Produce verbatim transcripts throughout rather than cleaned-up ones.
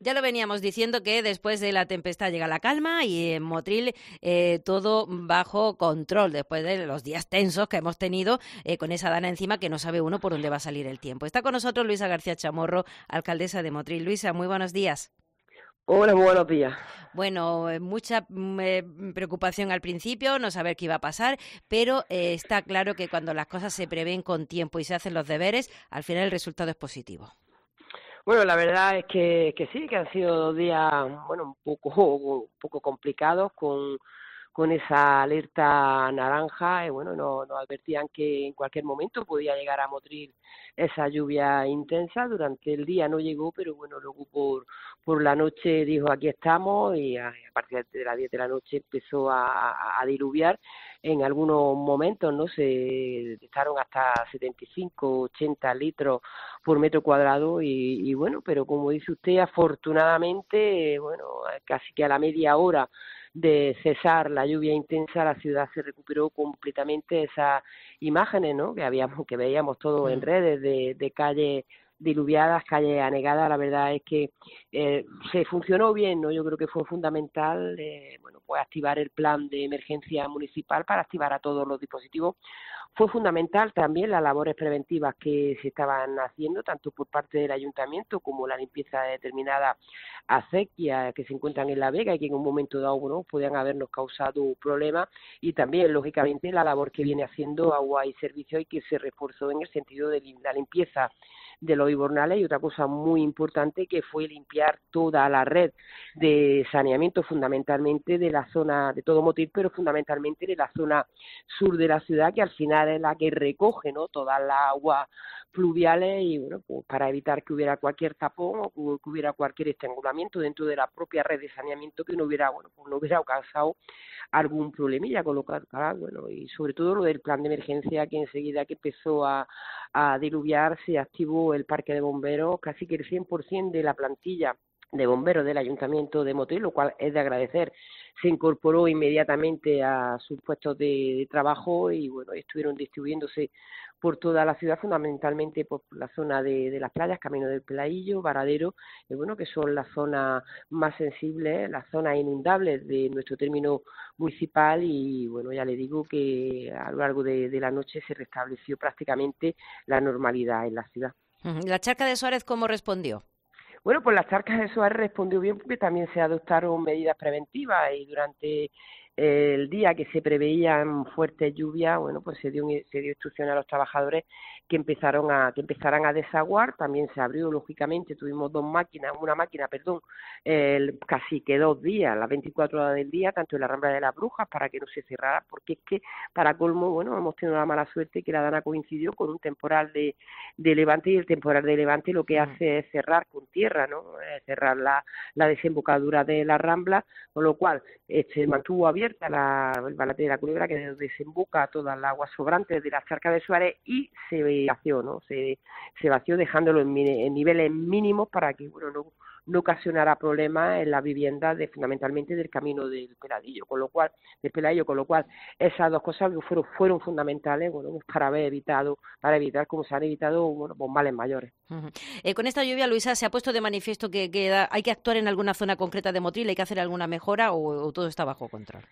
Ya lo veníamos diciendo que después de la tempestad llega la calma y en Motril eh, todo bajo control, después de los días tensos que hemos tenido eh, con esa dana encima que no sabe uno por dónde va a salir el tiempo. Está con nosotros Luisa García Chamorro, alcaldesa de Motril. Luisa, muy buenos días. Hola, muy buenos días. Bueno, eh, mucha mm, eh, preocupación al principio, no saber qué iba a pasar, pero eh, está claro que cuando las cosas se prevén con tiempo y se hacen los deberes, al final el resultado es positivo. Bueno, la verdad es que, que sí, que han sido dos días, bueno, un poco, un poco complicados con, con esa alerta naranja. Y bueno, nos, nos advertían que en cualquier momento podía llegar a Motril esa lluvia intensa. Durante el día no llegó, pero bueno, luego por, por la noche dijo aquí estamos y a, a partir de las diez de la noche empezó a, a, a diluviar. En algunos momentos, ¿no? Se estaron hasta setenta y cinco, ochenta litros por metro cuadrado y, y bueno, pero como dice usted, afortunadamente, bueno, casi que a la media hora de cesar la lluvia intensa, la ciudad se recuperó completamente esas imágenes, ¿no? Que habíamos, que veíamos todos en Mm. redes de, de calles diluviadas, calles anegadas. La verdad es que eh, se funcionó bien, ¿no? Yo creo que fue fundamental, eh, bueno, pues activar el plan de emergencia municipal para activar a todos los dispositivos. Fue fundamental también las labores preventivas que se estaban haciendo, tanto por parte del ayuntamiento como la limpieza de determinadas acequias que se encuentran en La Vega y que en un momento dado, bueno, podían habernos causado problemas, y también, lógicamente, la labor que viene haciendo Agua y Servicios y que se reforzó en el sentido de la limpieza de los hibernales. Y otra cosa muy importante que fue limpiar toda la red de saneamiento, fundamentalmente de la zona de todo Motril, pero fundamentalmente de la zona sur de la ciudad, que al final es la que recoge, ¿no?, todas las aguas pluviales y bueno, pues para evitar que hubiera cualquier tapón o que hubiera cualquier estrangulamiento dentro de la propia red de saneamiento que no hubiera, bueno, pues no hubiera causado algún problemilla. Con lo que, bueno, y sobre todo lo del plan de emergencia, que enseguida que empezó a, a diluviar se activó el parque de bomberos. Casi que el cien por ciento de la plantilla de bomberos del Ayuntamiento de Motril, lo cual es de agradecer, se incorporó inmediatamente a sus puestos de, de trabajo y bueno, estuvieron distribuyéndose por toda la ciudad, fundamentalmente por la zona de, de las playas, Camino del Pelaillo, Varadero, y bueno, que son las zonas más sensibles, las zonas inundables de nuestro término municipal. Y bueno, ya le digo que a lo largo de, de la noche se restableció prácticamente la normalidad en la ciudad. Ujú. ¿La Charca de Suárez cómo respondió? Bueno, pues las Charcas de Suárez respondió bien porque también se adoptaron medidas preventivas y durante eh, el día que se preveían fuertes lluvias, bueno, pues se dio, se dio instrucción a los trabajadores que empezaron a que empezaran a desaguar. También se abrió, lógicamente, tuvimos dos máquinas, una máquina, perdón, eh, casi que dos días, las veinticuatro horas del día, tanto en la Rambla de las Brujas, para que no se cerrara, porque es que, para colmo, bueno, hemos tenido la mala suerte que la dana coincidió con un temporal de, de levante, y el temporal de levante lo que Mm. hace es cerrar con tierra, ¿no? Eh, cerrar la, la desembocadura de la Rambla, con lo cual eh, se mantuvo abierta la, el Balate de la Culebra, que desemboca toda el agua sobrante de la Charca de Suárez, y se vació, ¿no? Se, se vació dejándolo en, en niveles mínimos para que, bueno, no no ocasionará problemas en las viviendas de, fundamentalmente del Camino del Peladillo, con lo cual, del Peladillo, con lo cual esas dos cosas fueron, fueron fundamentales, bueno, pues para haber evitado, para evitar como se han evitado, bueno, pues males mayores. Ujú. Eh, con esta lluvia, Luisa, ¿se ha puesto de manifiesto que, que da- hay que actuar en alguna zona concreta de Motril, hay que hacer alguna mejora o, o todo está bajo control?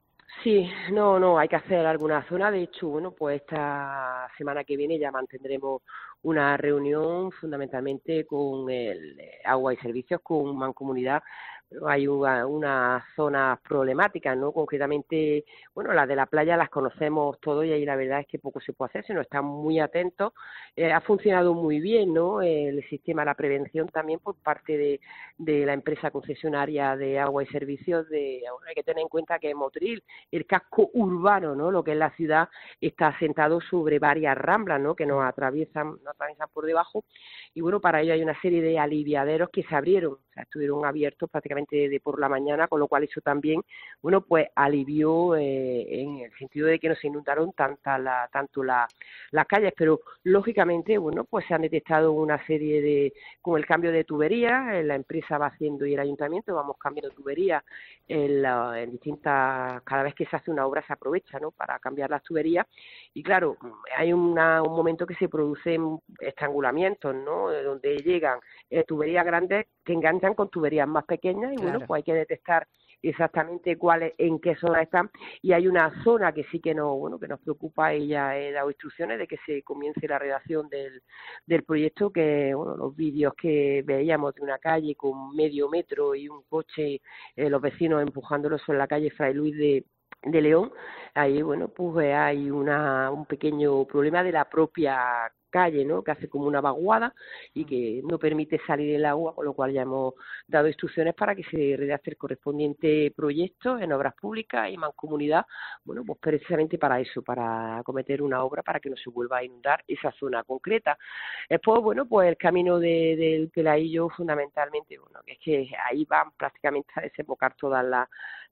Sí, no, no, hay que hacer alguna zona. De hecho, bueno, pues esta semana que viene ya mantendremos una reunión fundamentalmente con el eh, Agua y Servicios, con Mancomunidad. Hay una, unas zonas problemáticas, ¿no? Concretamente, bueno, las de la playa las conocemos todos y ahí la verdad es que poco se puede hacer, sino están muy atentos. Eh, ha funcionado muy bien, ¿no?, el sistema, la prevención también por parte de, de la empresa concesionaria de Agua y Servicios. De, bueno, hay que tener en cuenta que Motril, el casco urbano, ¿no?, lo que es la ciudad, está asentado sobre varias ramblas, ¿no?, que nos atraviesan, nos atraviesan por debajo. Y bueno, para ello hay una serie de aliviaderos que se abrieron, o sea, estuvieron abiertos prácticamente de por la mañana, con lo cual eso también, bueno, pues alivió eh, en el sentido de que no se inundaron tanta la, tanto la, las calles. Pero lógicamente, bueno, pues se han detectado una serie de, con el cambio de tuberías, eh, la empresa va haciendo y el ayuntamiento vamos cambiando tuberías en, la, en distintas, cada vez que se hace una obra se aprovecha, ¿no?, para cambiar las tuberías. Y claro, hay una, un momento que se producen estrangulamientos, ¿no?, donde llegan eh, tuberías grandes que enganchan con tuberías más pequeñas y Claro. bueno, pues hay que detectar exactamente cuáles, en qué zona están, y hay una zona que sí que no, bueno, que nos preocupa, y ya he dado instrucciones de que se comience la redacción del, del proyecto, que bueno, los vídeos que veíamos de una calle con medio metro y un coche, eh, los vecinos empujándolo en la calle Fray Luis de de León, ahí bueno, pues hay una un pequeño problema de la propia calle, ¿no?, que hace como una vaguada y que no permite salir el agua, con lo cual ya hemos dado instrucciones para que se redacte el correspondiente proyecto en obras públicas y mancomunidad, bueno, pues precisamente para eso, para acometer una obra para que no se vuelva a inundar esa zona concreta. Después, bueno, pues el camino de, del Pelaillo, fundamentalmente, bueno, que es que ahí van prácticamente a desembocar todas las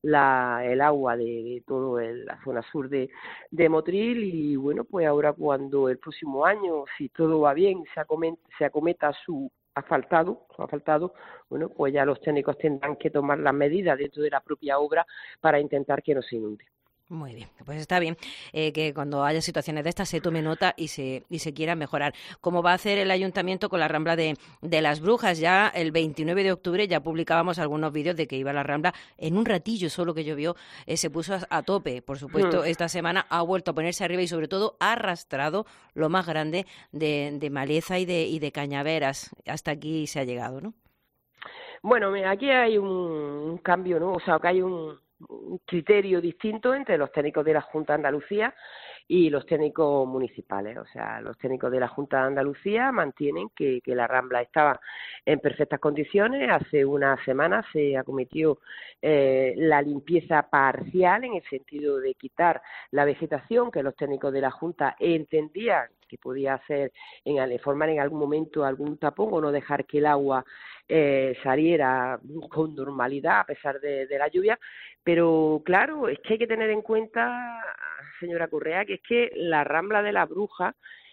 la, el agua de, de toda la zona sur de, de Motril, y bueno, pues ahora cuando el próximo año, si todo va bien, se acometa, se acometa su asfaltado, su asfaltado, bueno, pues ya los técnicos tendrán que tomar las medidas dentro de la propia obra para intentar que no se inunde. Muy bien, pues está bien eh, que cuando haya situaciones de estas se tome nota y se y se quiera mejorar. Como va a hacer el ayuntamiento con la Rambla de, de las Brujas, ya el veintinueve de octubre ya publicábamos algunos vídeos de que iba la Rambla, en un ratillo solo que llovió, eh, se puso a, a tope. Por supuesto, esta semana ha vuelto a ponerse arriba y sobre todo ha arrastrado lo más grande de, de maleza y de, y de cañaveras. Hasta aquí se ha llegado, ¿no? Bueno, mira, aquí hay un, un cambio, ¿no? O sea, que hay un un criterio distinto entre los técnicos de la Junta de Andalucía y los técnicos municipales. O sea, los técnicos de la Junta de Andalucía mantienen que, que la Rambla estaba en perfectas condiciones. Hace una semana se acometió eh, la limpieza parcial, en el sentido de quitar la vegetación que los técnicos de la Junta entendían que podía hacer, en formar en algún momento algún tapón o no dejar que el agua eh, saliera con normalidad a pesar de, de la lluvia. Pero claro, es que hay que tener en cuenta, señora Correa, que es que la Rambla de la Bruja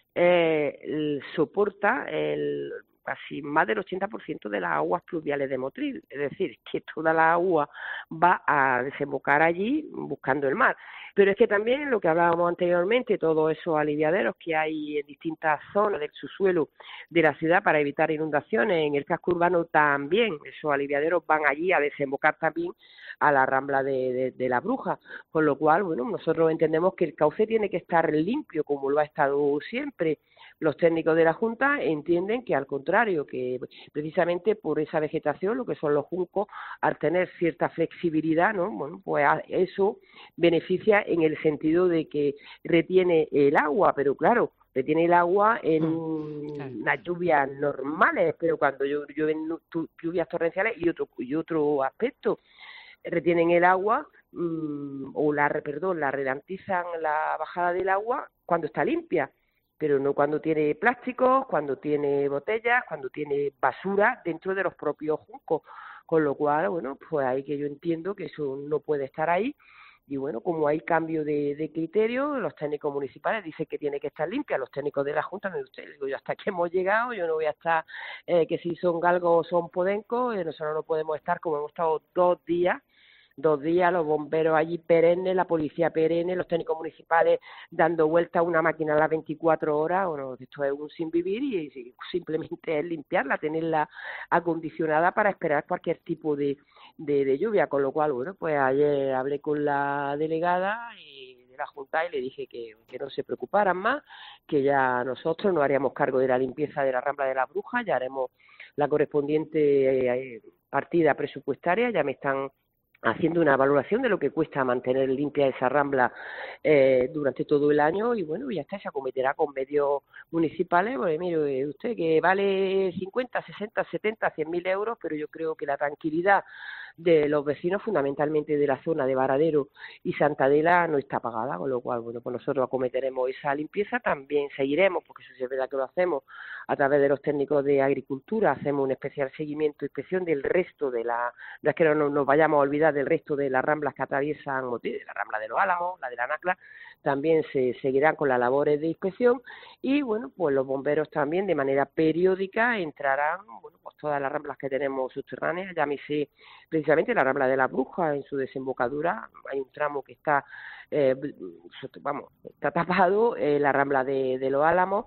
eh, soporta el casi más del ochenta por ciento de las aguas pluviales de Motril, es decir, que toda la agua va a desembocar allí buscando el mar. Pero es que también lo que hablábamos anteriormente, todos esos aliviaderos que hay en distintas zonas del subsuelo de la ciudad para evitar inundaciones, en el casco urbano también, esos aliviaderos van allí a desembocar también a la Rambla de, de, de la Bruja, con lo cual, bueno, nosotros entendemos que el cauce tiene que estar limpio, como lo ha estado siempre. Los técnicos de la Junta entienden que, al contrario, que precisamente por esa vegetación, lo que son los juncos, al tener cierta flexibilidad, ¿no?, bueno, pues eso beneficia en el sentido de que retiene el agua, pero claro, retiene el agua en unas lluvias normales, pero cuando llueven lluvias torrenciales y otro y otro aspecto, retienen el agua mmm, o la perdón la ralentizan la bajada del agua cuando está limpia, pero no cuando tiene plásticos, cuando tiene botellas, cuando tiene basura dentro de los propios juncos, con lo cual, bueno, pues ahí que yo entiendo que eso no puede estar ahí. Y bueno, como hay cambio de, de criterio, los técnicos municipales dicen que tiene que estar limpia, los técnicos de la Junta, me usted, digo yo, hasta aquí hemos llegado, yo no voy a estar, eh, que si son galgos o son podencos, eh, nosotros no podemos estar como hemos estado dos días, dos días, los bomberos allí perennes, la policía perenne, los técnicos municipales dando vuelta a una máquina a las veinticuatro horas. Bueno, esto es un sin vivir y, y simplemente es limpiarla, tenerla acondicionada para esperar cualquier tipo de, de, de lluvia, con lo cual, bueno, pues ayer hablé con la delegada y de la Junta y le dije que, que no se preocuparan más, que ya nosotros nos haríamos cargo de la limpieza de la Rambla de las Brujas, ya haremos la correspondiente eh, partida presupuestaria, ya me están haciendo una valoración de lo que cuesta mantener limpia esa Rambla eh, durante todo el año, y bueno, ya está, se acometerá con medios municipales. Pues mire usted, que vale cincuenta, sesenta, setenta, cien mil euros, pero yo creo que la tranquilidad de los vecinos, fundamentalmente de la zona de Varadero y Santa Adela, no está pagada, con lo cual, bueno, pues nosotros acometeremos esa limpieza, también seguiremos, porque eso sí es verdad que lo hacemos a través de los técnicos de agricultura, hacemos un especial seguimiento e inspección del resto de la, no es que no nos vayamos a olvidar del resto de las ramblas que atraviesan Motril, la Rambla de los Álamos, la de la Nacla, también se seguirán con las labores de inspección, y bueno, pues los bomberos también de manera periódica entrarán, bueno, pues todas las ramblas que tenemos subterráneas, llámese precisamente la Rambla de la Bruja, en su desembocadura hay un tramo que está, eh, vamos, está tapado, eh, la Rambla de, de los Álamos,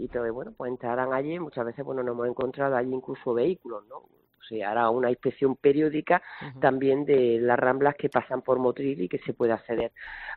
y todo, bueno, pues entrarán allí, muchas veces, bueno, nos hemos encontrado allí incluso vehículos, ¿no? Se hará una inspección periódica uh-huh. también de las ramblas que pasan por Motril y que se puede acceder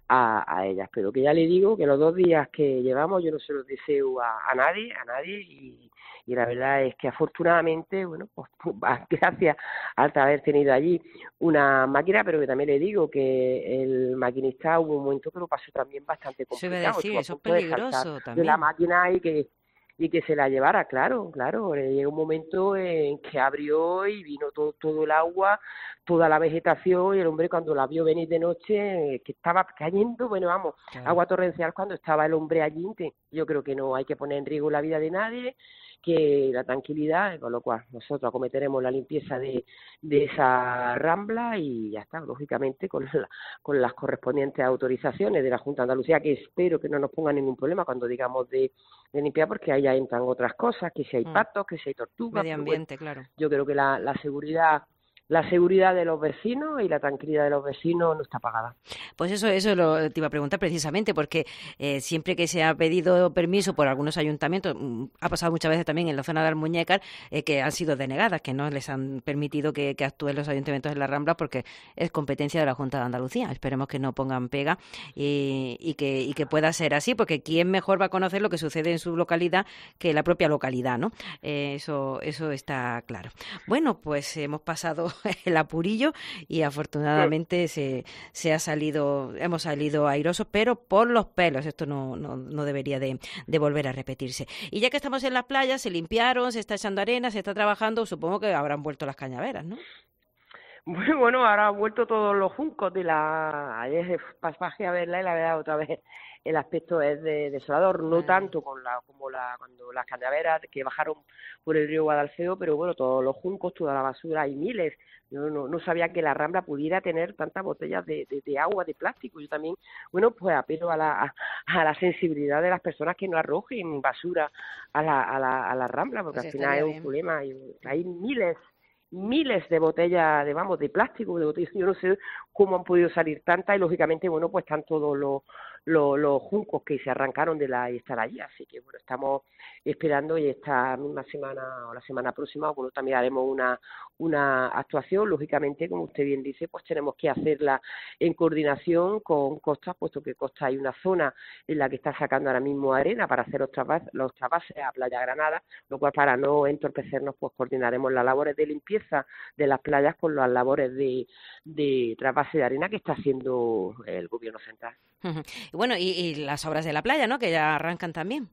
a, a ellas. Pero que ya le digo que los dos días que llevamos yo no se los deseo a, a nadie, a nadie, y, y la verdad es que afortunadamente, bueno, pues gracias a haber tenido allí una máquina, pero que también le digo que el maquinista hubo un momento que lo pasó también bastante complicado. Se iba a decir, eso es peligroso también. De la máquina y que y que se la llevara, claro, claro. Llegó un momento en que abrió y vino todo, todo el agua, toda la vegetación, y el hombre cuando la vio venir de noche, que estaba cayendo, bueno, vamos, claro. agua torrencial cuando estaba el hombre allí. Yo creo que no hay que poner en riesgo la vida de nadie, que la tranquilidad, con lo cual nosotros acometeremos la limpieza de, de esa rambla y ya está, lógicamente con, la, con las correspondientes autorizaciones de la Junta de Andalucía, que espero que no nos pongan ningún problema cuando digamos de, de limpiar, porque ahí ya entran otras cosas, que si hay patos, que si hay tortugas. Medio ambiente, bueno, claro. Yo creo que la, la seguridad... La seguridad de los vecinos y la tranquilidad de los vecinos no está pagada. Pues eso, eso lo te iba a preguntar precisamente, porque eh, siempre que se ha pedido permiso por algunos ayuntamientos, ha pasado muchas veces también en la zona de Almuñécar, eh, que han sido denegadas, que no les han permitido que, que actúen los ayuntamientos en la Rambla porque es competencia de la Junta de Andalucía. Esperemos que no pongan pega y, y, que, y que pueda ser así, porque quién mejor va a conocer lo que sucede en su localidad que la propia localidad, ¿no? Eh, eso, eso está claro. Bueno, pues hemos pasado el apurillo y afortunadamente se, se ha salido, hemos salido airosos, pero por los pelos. Esto no, no, no debería de, de volver a repetirse. Y ya que estamos en las playas, se limpiaron, se está echando arena, se está trabajando, supongo que habrán vuelto las cañaveras, ¿no? Bueno, bueno, ahora han vuelto todos los juncos de la... Ayer pasé a verla y la verdad otra vez el aspecto es de desolador, no tanto con la como la cuando las cañaveras que bajaron por el río Guadalfeo, pero bueno, todos los juncos, toda la basura, hay miles. Yo no, no sabía que la Rambla pudiera tener tantas botellas de, de, de agua, de plástico. Yo también, bueno, pues apelo a la, a, a la sensibilidad de las personas que no arrojen basura a la, a la, a la Rambla, porque pues al final es un bien. problema. Hay, hay miles miles de botellas de vamos de plástico, de botellas, yo no sé cómo han podido salir tantas, y lógicamente bueno pues están todos los los, los juncos que se arrancaron de la y están allí, así que bueno, estamos esperando, y esta misma semana o la semana próxima bueno también haremos una una actuación, lógicamente como usted bien dice, pues tenemos que hacerla en coordinación con Costa, puesto que Costa hay una zona en la que está sacando ahora mismo arena para hacer los trasvases, los trasvases a Playa Granada, lo cual para no entorpecernos pues coordinaremos las labores de limpieza de las playas con las labores de, de trasvase de arena que está haciendo el gobierno central. Uh-huh. Y bueno, y, y las obras de la playa, ¿no?, que ya arrancan también.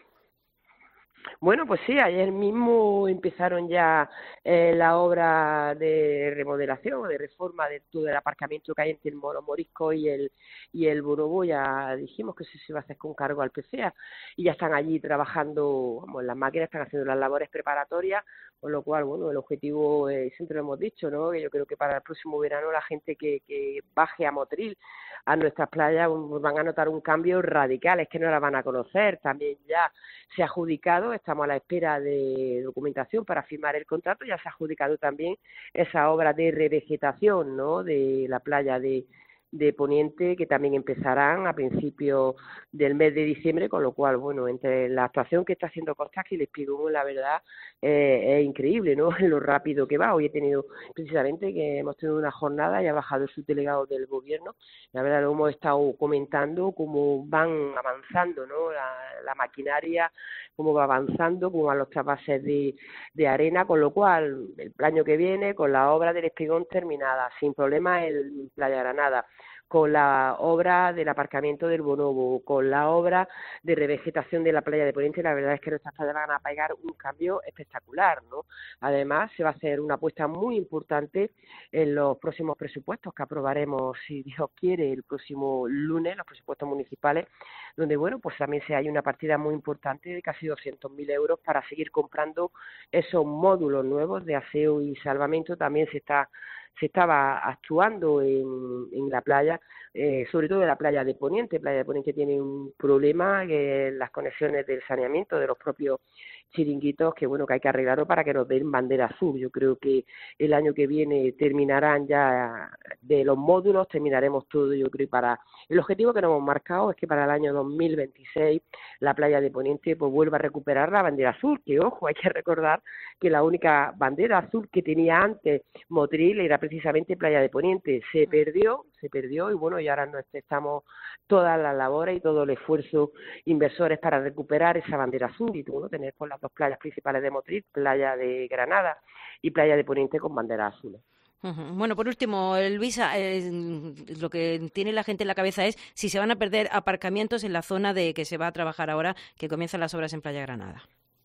Bueno, pues sí, ayer mismo empezaron ya eh, la obra de remodelación, de reforma de todo el aparcamiento que hay entre el Moro Morisco y el y el Bonobo. Ya dijimos que eso se iba a hacer con cargo al P C A, y ya están allí trabajando, vamos, las máquinas están haciendo las labores preparatorias, con lo cual, bueno, el objetivo, eh, siempre lo hemos dicho, ¿no?, que yo creo que para el próximo verano la gente que, que baje a Motril, a nuestras playas, van a notar un cambio radical, es que no la van a conocer. También ya se ha adjudicado, estamos a la espera de documentación para firmar el contrato, ya se ha adjudicado también esa obra de revegetación, ¿no?, de la playa de de Poniente, que también empezarán a principios del mes de diciembre, con lo cual, bueno, entre la actuación que está haciendo Costa y el Espigón, la verdad, eh, es increíble, ¿no?, lo rápido que va. Hoy he tenido, precisamente, que hemos tenido una jornada y ha bajado el subdelegado del gobierno, la verdad lo hemos estado comentando, cómo van avanzando, ¿no?, la, la maquinaria, cómo va avanzando, cómo van los trasvases de, de arena, con lo cual, el año que viene, con la obra del Espigón terminada, sin problema en Playa Granada, con la obra del aparcamiento del Bonobo, con la obra de revegetación de la playa de Poniente, la verdad es que nuestras playas van a pegar un cambio espectacular, ¿no? Además, se va a hacer una apuesta muy importante en los próximos presupuestos que aprobaremos, si Dios quiere, el próximo lunes, los presupuestos municipales, donde, bueno, pues también se hay una partida muy importante de casi doscientos mil euros para seguir comprando esos módulos nuevos de aseo y salvamento. También se está se estaba actuando en, en la playa, eh, sobre todo en la playa de Poniente. Playa de Poniente tiene un problema, que las conexiones del saneamiento de los propios chiringuitos que, bueno, que hay que arreglarlo para que nos den bandera azul. Yo creo que el año que viene terminarán ya de los módulos, terminaremos todo, yo creo, para... El objetivo que nos hemos marcado es que para el año dos mil veintiséis la playa de Poniente pues vuelva a recuperar la bandera azul, que, ojo, hay que recordar que la única bandera azul que tenía antes Motril era precisamente playa de Poniente. Se perdió, se perdió y, bueno, y ahora nos estamos todas las labores y todo el esfuerzo inversores para recuperar esa bandera azul y, bueno, tener pues las dos playas principales de Motril, playa de Granada y playa de Poniente con bandera azul. Uh-huh. Bueno, por último, Luisa, eh, lo que tiene la gente en la cabeza es si se van a perder aparcamientos en la zona de que se va a trabajar ahora, que comienzan las obras en Playa Granada.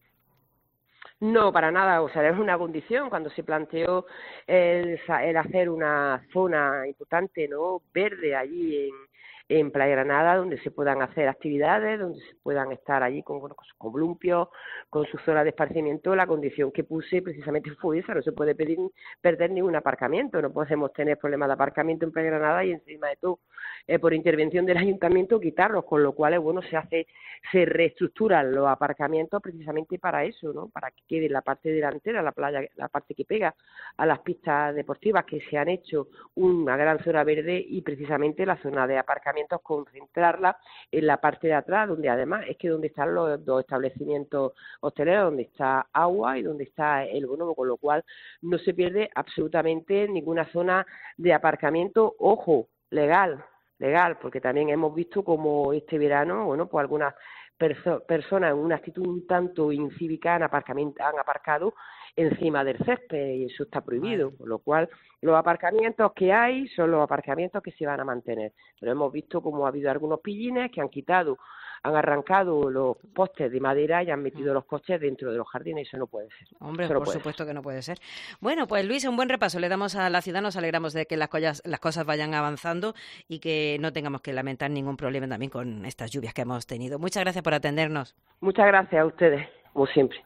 No, para nada, o sea, es una condición cuando se planteó el, el hacer una zona importante, ¿no?, verde allí en, en Playa Granada, donde se puedan hacer actividades, donde se puedan estar allí con, bueno, con sus columpios, con su zona de esparcimiento. La condición que puse precisamente fue esa, no se puede pedir, perder ningún aparcamiento, no podemos tener problemas de aparcamiento en Playa Granada y encima de todo, eh, por intervención del ayuntamiento, quitarlos, con lo cual, bueno, se hace, se reestructuran los aparcamientos precisamente para eso, ¿no?, para que quede la parte delantera, la playa, la parte que pega a las pistas deportivas, que se han hecho una gran zona verde, y precisamente la zona de aparcamiento concentrarla en la parte de atrás, donde además es que donde están los dos establecimientos hosteleros, donde está agua y donde está el bono, con lo cual no se pierde absolutamente ninguna zona de aparcamiento, ojo, legal, legal, porque también hemos visto como este verano, bueno, pues algunas perso- personas en una actitud un tanto incívica han, aparcamiento, han aparcado encima del césped y eso está prohibido, con lo cual los aparcamientos que hay son los aparcamientos que se van a mantener, pero hemos visto como ha habido algunos pillines que han quitado, han arrancado los postes de madera y han metido los coches dentro de los jardines, y eso no puede ser. Hombre, no por puede supuesto ser. que no puede ser. Bueno, pues Luisa, un buen repaso le damos a la ciudad, nos alegramos de que las cosas, las cosas vayan avanzando y que no tengamos que lamentar ningún problema también con estas lluvias que hemos tenido. Muchas gracias por atendernos. Muchas gracias a ustedes, como siempre.